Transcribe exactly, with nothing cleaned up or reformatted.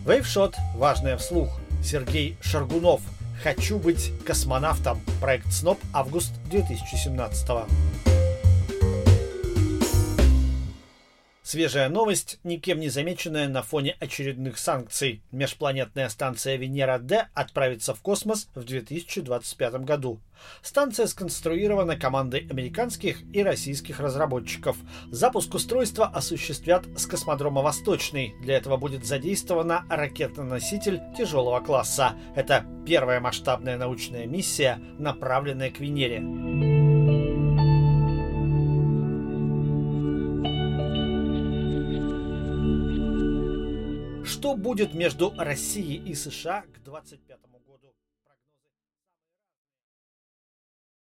Вейвшот. Важное вслух. Сергей Шаргунов. «Хочу быть космонавтом». Проект СНОП. Август две тысячи семнадцатого. Свежая новость, никем не замеченная на фоне очередных санкций. Межпланетная станция Венера-Д отправится в космос в две тысячи двадцать пятом году. Станция сконструирована командой американских и российских разработчиков. Запуск устройства осуществят с космодрома «Восточный». Для этого будет задействована ракета-носитель тяжелого класса. Это первая масштабная научная миссия, направленная к Венере. Что будет между Россией и США к двадцать пятому году?